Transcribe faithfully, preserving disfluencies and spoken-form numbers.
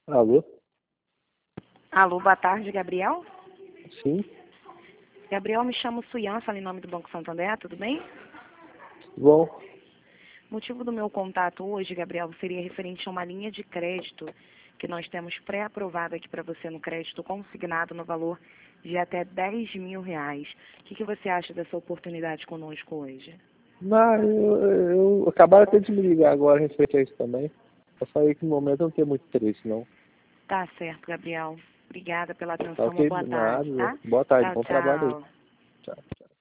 Alô? Alô, boa tarde, Gabriel. Sim? Gabriel, me chamo Suyan, falo em nome do Banco Santander, tudo bem? Bom, O motivo do meu contato hoje, Gabriel, seria referente a uma linha de crédito que nós temos pré-aprovada aqui para você no crédito consignado no valor de até dez mil reais. O que, que você acha dessa oportunidade conosco hoje? não, eu, eu acabaram até de me ligar agora referente a isso também. Eu falei que no momento eu não tenho muito interesse, não. Tá certo, Gabriel. Obrigada pela Tá atenção, uma ok? boa tarde, Nada. tá? Boa tarde, Tchau, bom trabalho aí. tchau. Tchau, tchau.